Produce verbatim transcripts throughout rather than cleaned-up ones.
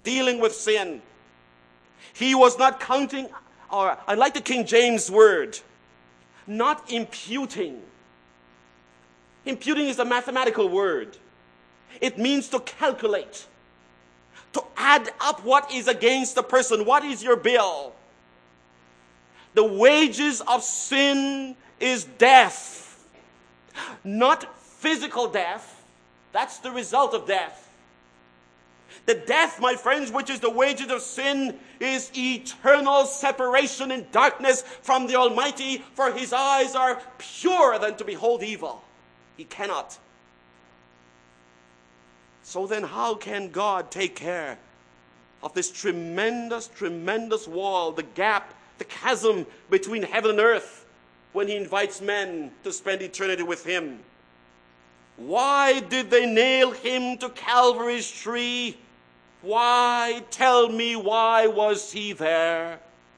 dealing with sin. He was not counting, or I like the King James word, not imputing. Imputing is a mathematical word. It means to calculate, to add up what is against the person. What is your bill? The wages of sin is death. Not physical death. That's the result of death. The death, my friends, which is the wages of sin, is eternal separation in darkness from the Almighty, for his eyes are purer than to behold evil. He cannot. So then how can God take care of this tremendous, tremendous wall, the gap, the chasm between heaven and earth, when he invites men to spend eternity with him? Why did they nail him to Calvary's tree? Why? Tell me, why was he there?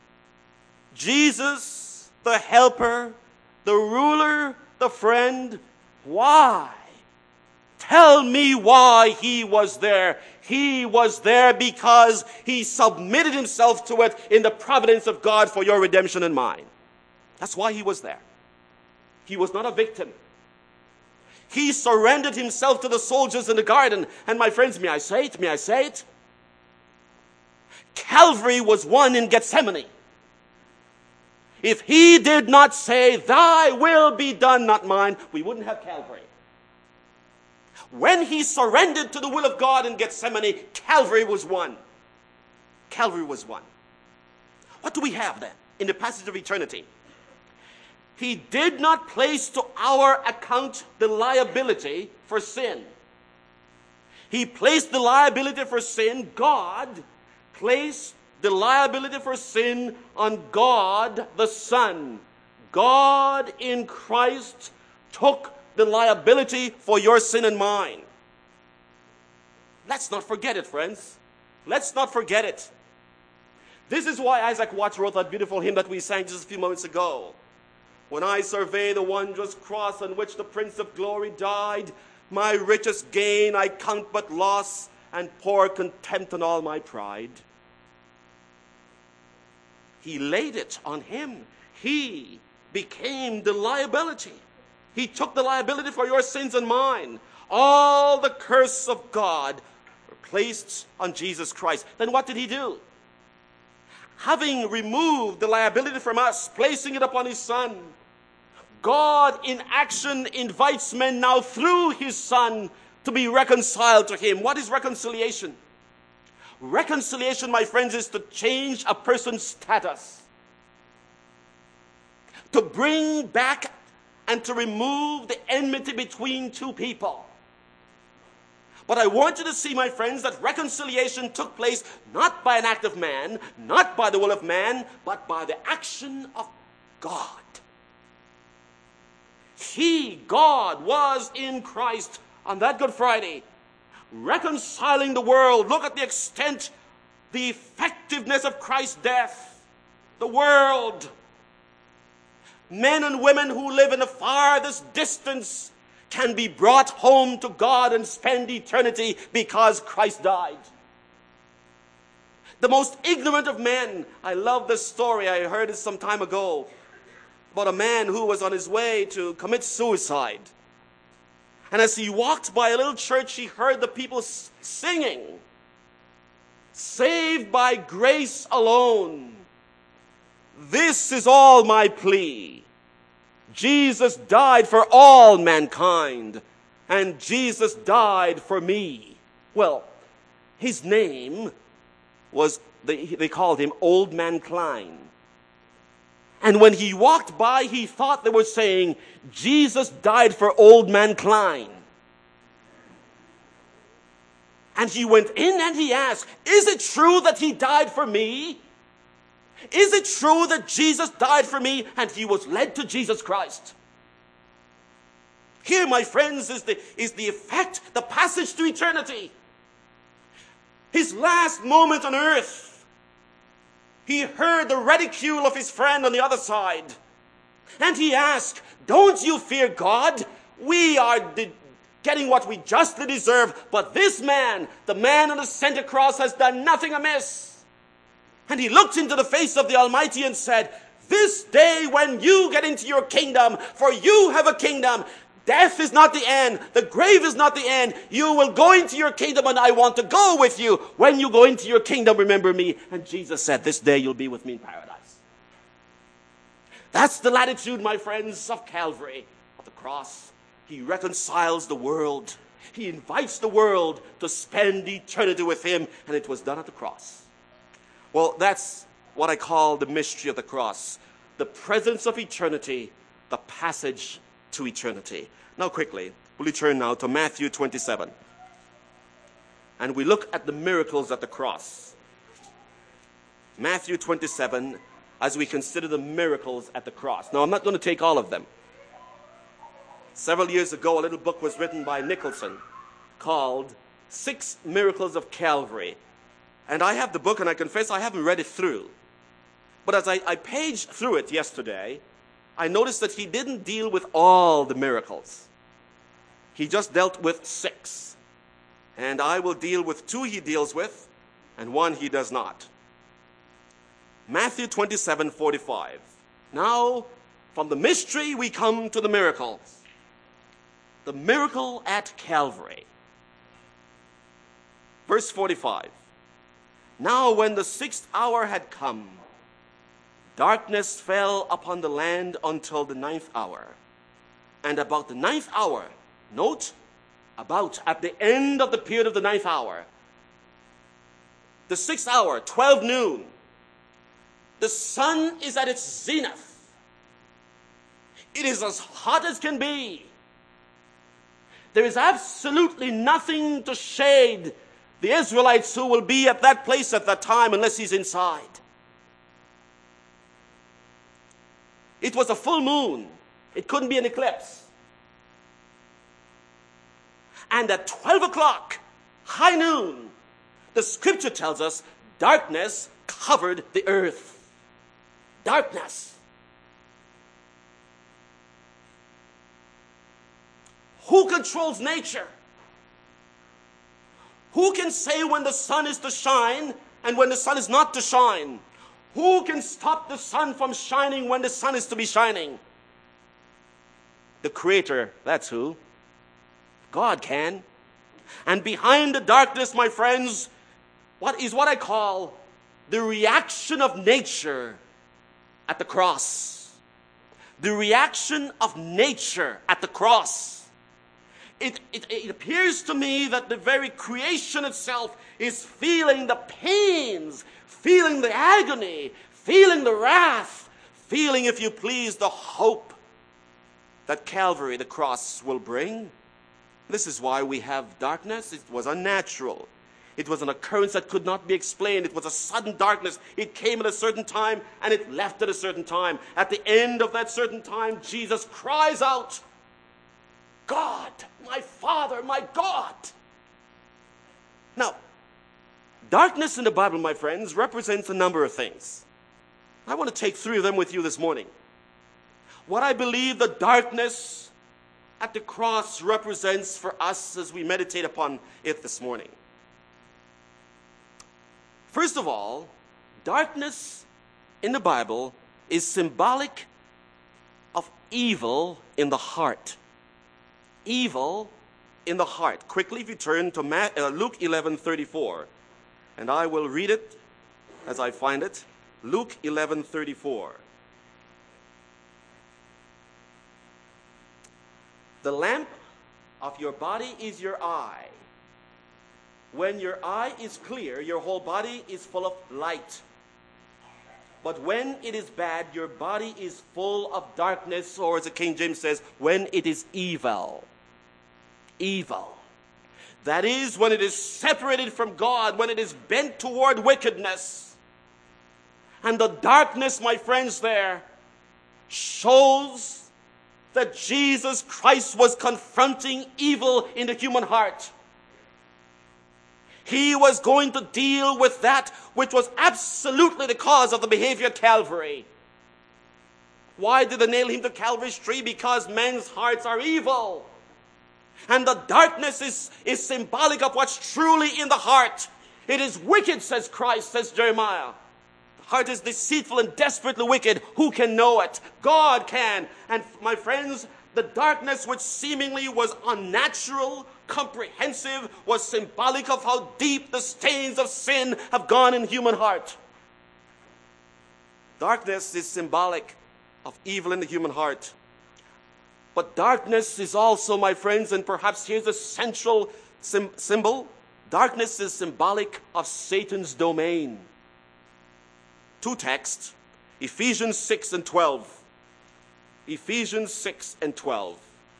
Jesus, the helper, the ruler, the friend, why? Tell me why he was there. He was there because he submitted himself to it in the providence of God for your redemption and mine. That's why he was there. He was not a victim. He surrendered himself to the soldiers in the garden. And my friends, may I say it? May I say it? Calvary was won in Gethsemane. If he did not say, thy will be done, not mine, we wouldn't have Calvary. When he surrendered to the will of God in Gethsemane, Calvary was won. Calvary was won. What do we have then in the passage of eternity? He did not place to our account the liability for sin. He placed the liability for sin, God placed the liability for sin on God the Son. God in Christ took the liability for your sin and mine. Let's not forget it, friends. Let's not forget it. This is why Isaac Watts wrote that beautiful hymn that we sang just a few moments ago. When I survey the wondrous cross on which the Prince of Glory died, my richest gain I count but loss, and pour contempt on all my pride. He laid it on him. He became the liability. He took the liability for your sins and mine. All the curse of God were placed on Jesus Christ. Then what did he do? Having removed the liability from us, placing it upon his Son, God in action invites men now through his Son to be reconciled to him. What is reconciliation? Reconciliation, my friends, is to change a person's status. To bring back and to remove the enmity between two people. But I want you to see, my friends, that reconciliation took place not by an act of man, not by the will of man, but by the action of God. He, God, was in Christ on that Good Friday, reconciling the world. Look at the extent, the effectiveness of Christ's death. The world. Men and women who live in the farthest distance can be brought home to God and spend eternity because Christ died. The most ignorant of men. I love this story. I heard it some time ago about a man who was on his way to commit suicide. And as he walked by a little church, he heard the people singing, "Saved by grace alone. This is all my plea. Jesus died for all mankind, and Jesus died for me." Well, his name was, they, they called him Old Man Klein. And when he walked by, he thought they were saying, Jesus died for Old Man Klein. And he went in and he asked, is it true that he died for me? Is it true that Jesus died for me? And he was led to Jesus Christ. Here, my friends, is the, is the effect, the passage to eternity. His last moment on earth. He heard the ridicule of his friend on the other side. And he asked, don't you fear God? We are the getting what we justly deserve. But this man, the man on the center cross, has done nothing amiss. And he looked into the face of the Almighty and said, this day when you get into your kingdom, for you have a kingdom, death is not the end, the grave is not the end, you will go into your kingdom and I want to go with you. When you go into your kingdom, remember me. And Jesus said, this day you'll be with me in paradise. That's the latitude, my friends, of Calvary, of the cross. He reconciles the world. He invites the world to spend eternity with him, and it was done at the cross. Well, that's what I call the mystery of the cross. The presence of eternity, the passage to eternity. Now quickly, will you turn now to Matthew twenty-seven. And we look at the miracles at the cross. Matthew twenty-seven, as we consider the miracles at the cross. Now, I'm not going to take all of them. Several years ago, a little book was written by Nicholson called Six Miracles of Calvary. And I have the book, and I confess I haven't read it through. But as I, I paged through it yesterday, I noticed that he didn't deal with all the miracles. He just dealt with six. And I will deal with two he deals with, and one he does not. Matthew twenty-seven forty-five. Now, from the mystery, we come to the miracles. The miracle at Calvary. Verse forty-five. Now, when the sixth hour had come, darkness fell upon the land until the ninth hour. And about the ninth hour, note, about at the end of the period of the ninth hour, the sixth hour, twelve noon, the sun is at its zenith. It is as hot as can be. There is absolutely nothing to shade the Israelites who will be at that place at that time unless he's inside. It was a full moon. It couldn't be an eclipse. And at twelve o'clock, high noon, the scripture tells us darkness covered the earth. Darkness. Who controls nature? Who can say when the sun is to shine and when the sun is not to shine? Who can stop the sun from shining when the sun is to be shining? The Creator, that's who. God can. And behind the darkness, my friends, what is what I call the reaction of nature at the cross. The reaction of nature at the cross. It, it, it appears to me that the very creation itself is feeling the pains, feeling the agony, feeling the wrath, feeling, if you please, the hope that Calvary, the cross, will bring. This is why we have darkness. It was unnatural. It was an occurrence that could not be explained. It was a sudden darkness. It came at a certain time and it left at a certain time. At the end of that certain time, Jesus cries out, God, my Father, my God. Now, darkness in the Bible, my friends, represents a number of things. I want to take three of them with you this morning. What I believe the darkness at the cross represents for us as we meditate upon it this morning. First of all, darkness in the Bible is symbolic of evil in the heart. Evil in the heart. Quickly, if you turn to Ma- uh, Luke eleven thirty-four, and I will read it as I find it. Luke eleven thirty-four. The lamp of your body is your eye. When your eye is clear, your whole body is full of light. But when it is bad, your body is full of darkness, or as the King James says, when it is evil. Evil. That is, when it is separated from God, when it is bent toward wickedness. And the darkness, my friends, there shows that Jesus Christ was confronting evil in the human heart. He was going to deal with that which was absolutely the cause of the behavior at Calvary. Why did they nail him to Calvary's tree? Because men's hearts are evil. And the darkness is, is symbolic of what's truly in the heart. It is wicked, says Christ, says Jeremiah. The heart is deceitful and desperately wicked. Who can know it? God can. And my friends, the darkness which seemingly was unnatural, comprehensive, was symbolic of how deep the stains of sin have gone in human heart. Darkness is symbolic of evil in the human heart. But darkness is also, my friends, and perhaps here's the central sim- symbol. Darkness is symbolic of Satan's domain. Two texts, Ephesians six and twelve. Ephesians six and twelve.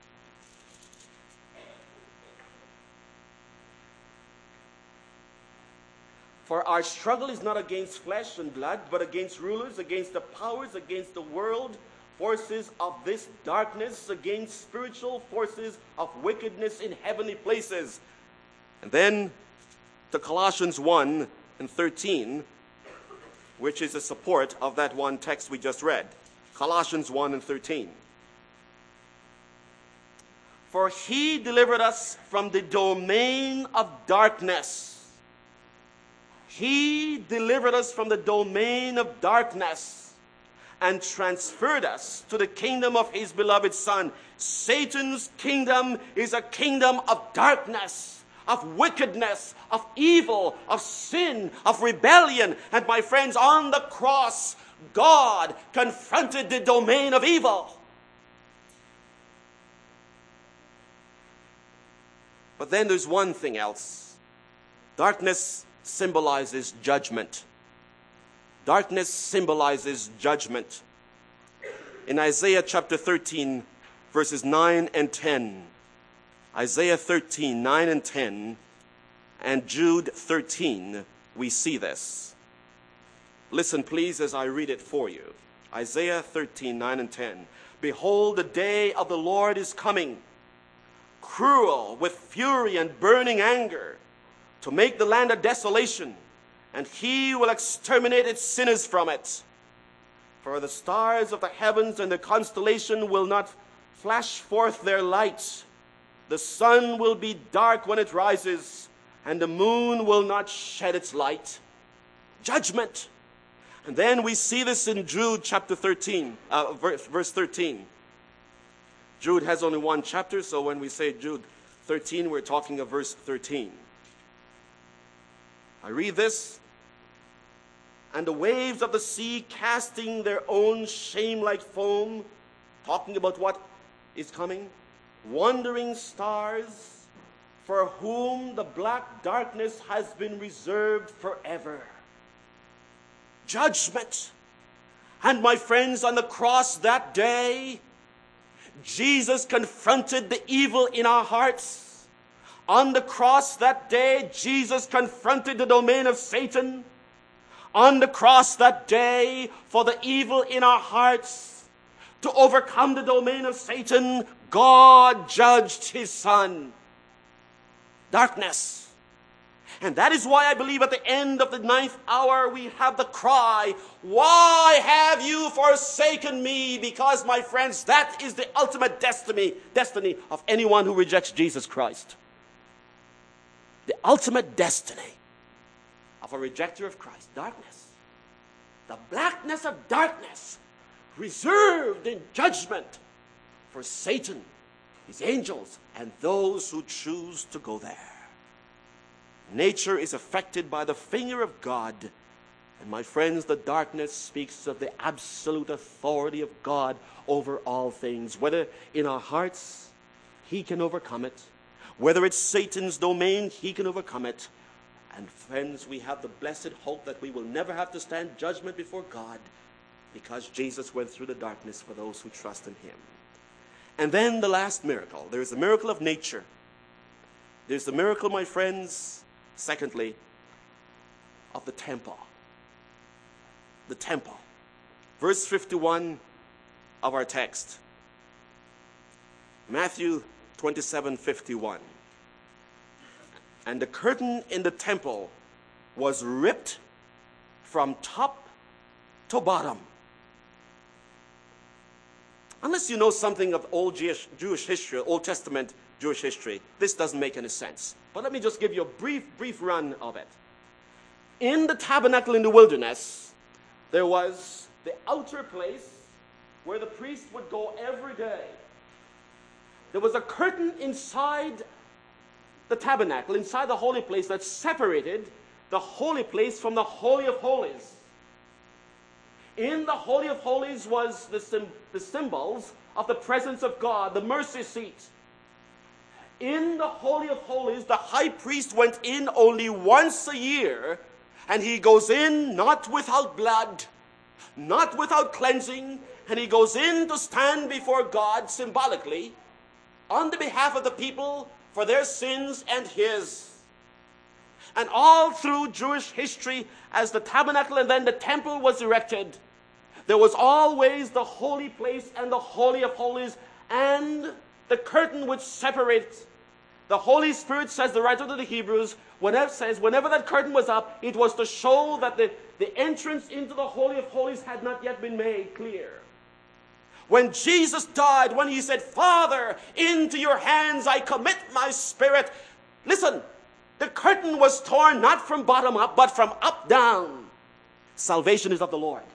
For our struggle is not against flesh and blood, but against rulers, against the powers, against the world, forces of this darkness, against spiritual forces of wickedness in heavenly places. And then to Colossians one and thirteen, which is a support of that one text we just read. Colossians one and thirteen. For he delivered us from the domain of darkness. He delivered us from the domain of darkness and transferred us to the kingdom of his beloved Son. Satan's kingdom is a kingdom of darkness, of wickedness, of evil, of sin, of rebellion. And my friends, on the cross, God confronted the domain of evil. But then there's one thing else. Darkness symbolizes judgment. Darkness symbolizes judgment. In Isaiah chapter thirteen, verses nine and ten, Isaiah thirteen, nine and ten, and Jude thirteen, we see this. Listen, please, as I read it for you. Isaiah thirteen, nine and ten. Behold, the day of the Lord is coming, cruel with fury and burning anger, to make the land a desolation, and he will exterminate its sinners from it. For the stars of the heavens and the constellation will not flash forth their light. The sun will be dark when it rises, and the moon will not shed its light. Judgment. And then we see this in Jude chapter thirteen, uh, verse, verse thirteen. Jude has only one chapter, so when we say Jude thirteen, we're talking of verse thirteen. I read this. And the waves of the sea casting their own shame like foam, talking about what is coming. Wandering stars, for whom the black darkness has been reserved forever. Judgment. And my friends, on the cross that day, Jesus confronted the evil in our hearts. On the cross that day, Jesus confronted the domain of Satan. On the cross that day, for the evil in our hearts, to overcome the domain of Satan, God judged his Son. Darkness. And that is why I believe at the end of the ninth hour we have the cry, why have you forsaken me? Because, my friends, that is the ultimate destiny, destiny of anyone who rejects Jesus Christ. The ultimate destiny of a rejecter of Christ. Darkness. The blackness of darkness reserved in judgment for Satan, his angels, and those who choose to go there. Nature is affected by the finger of God. And my friends, the darkness speaks of the absolute authority of God over all things. Whether in our hearts, he can overcome it. Whether it's Satan's domain, he can overcome it. And friends, we have the blessed hope that we will never have to stand judgment before God, because Jesus went through the darkness for those who trust in him. And then the last miracle. There is the miracle of nature. There's the miracle, my friends, secondly, of the temple. The temple. Verse fifty-one of our text. Matthew twenty-seven fifty-one. And the curtain in the temple was ripped from top to bottom. Unless you know something of old Jewish, Jewish history, Old Testament Jewish history, this doesn't make any sense. But let me just give you a brief, brief run of it. In the tabernacle in the wilderness, there was the outer place where the priest would go every day. There was a curtain inside the tabernacle, inside the holy place, that separated the holy place from the Holy of Holies. In the Holy of Holies was the, sim- the symbols of the presence of God, the mercy seat. In the Holy of Holies, the high priest went in only once a year, and he goes in not without blood, not without cleansing, and he goes in to stand before God symbolically on the behalf of the people for their sins and his. And all through Jewish history, as the tabernacle and then the temple was erected, there was always the holy place and the Holy of Holies and the curtain which separates. The Holy Spirit, says the writer to the Hebrews, whenever says whenever that curtain was up, it was to show that the, the entrance into the Holy of Holies had not yet been made clear. When Jesus died, when he said, Father, into your hands I commit my spirit. Listen, the curtain was torn not from bottom up, but from up down. Salvation is of the Lord.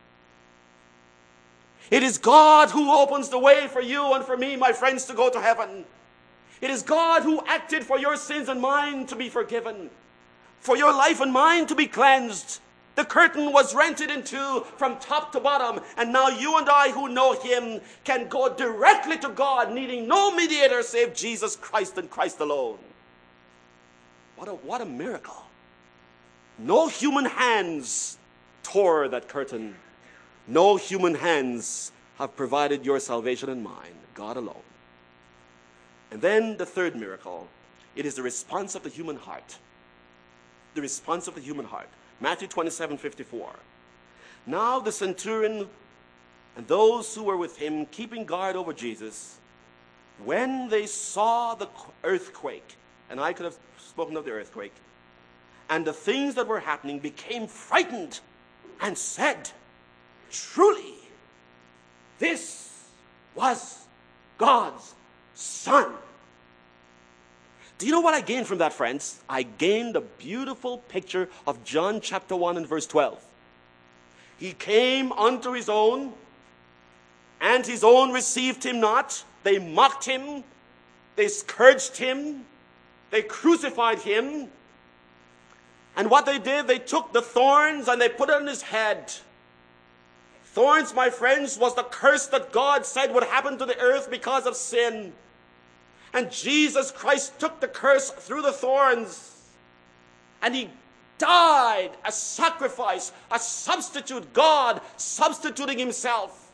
It is God who opens the way for you and for me, my friends, to go to heaven. It is God who acted for your sins and mine to be forgiven, for your life and mine to be cleansed. The curtain was rented in two from top to bottom, and now you and I who know him can go directly to God, needing no mediator save Jesus Christ and Christ alone. What a, what a miracle. No human hands tore that curtain. No human hands have provided your salvation and mine, God alone. And then the third miracle, it is the response of the human heart. The response of the human heart. Matthew twenty-seven fifty-four. Now the centurion and those who were with him keeping guard over Jesus, when they saw the earthquake, and I could have spoken of the earthquake, and the things that were happening, became frightened and said, truly, this was God's Son. Do you know what I gained from that, friends? I gained a beautiful picture of John chapter one and verse twelve. He came unto his own, and his own received him not. They mocked him. They scourged him. They crucified him. And what they did, they took the thorns and they put it on his head. Thorns, my friends, was the curse that God said would happen to the earth because of sin. And Jesus Christ took the curse through the thorns. And he died a sacrifice, a substitute, God substituting himself.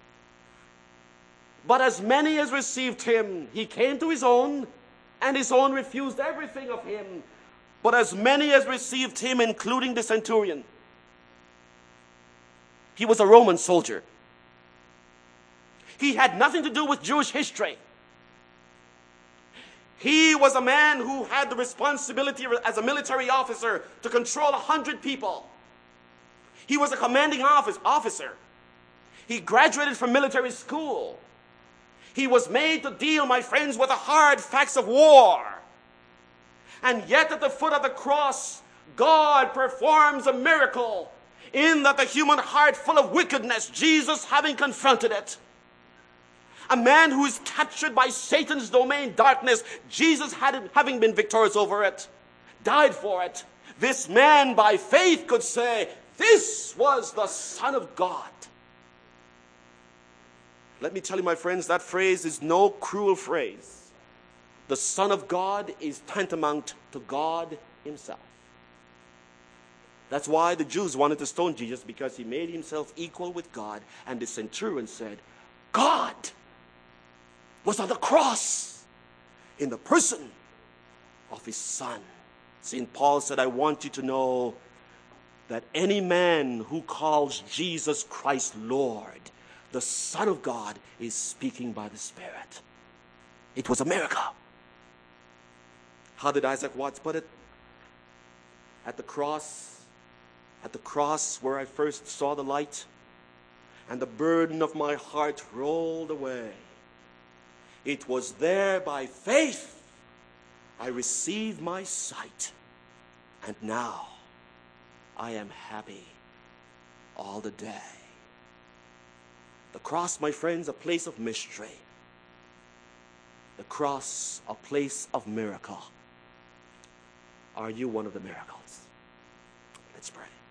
But as many as received him, he came to his own, and his own refused everything of him. But as many as received him, including the centurion. He was a Roman soldier. He had nothing to do with Jewish history. He was a man who had the responsibility as a military officer to control a hundred people. He was a commanding office, officer. He graduated from military school. He was made to deal, my friends, with the hard facts of war. And yet at the foot of the cross, God performs a miracle in that the human heart full of wickedness, Jesus having confronted it. A man who is captured by Satan's domain, darkness, Jesus had, having been victorious over it, died for it. This man by faith could say, this was the Son of God. Let me tell you, my friends, that phrase is no cruel phrase. The Son of God is tantamount to God himself. That's why the Jews wanted to stone Jesus, because he made himself equal with God. And the centurion said, God was on the cross in the person of his Son. Saint Paul said, I want you to know that any man who calls Jesus Christ Lord, the Son of God, is speaking by the Spirit. It was a miracle. How did Isaac Watts put it? At the cross, at the cross where I first saw the light, and the burden of my heart rolled away. It was there by faith I received my sight, and now I am happy all the day. The cross, my friends, a place of mystery. The cross, a place of miracle. Are you one of the miracles? Let's pray.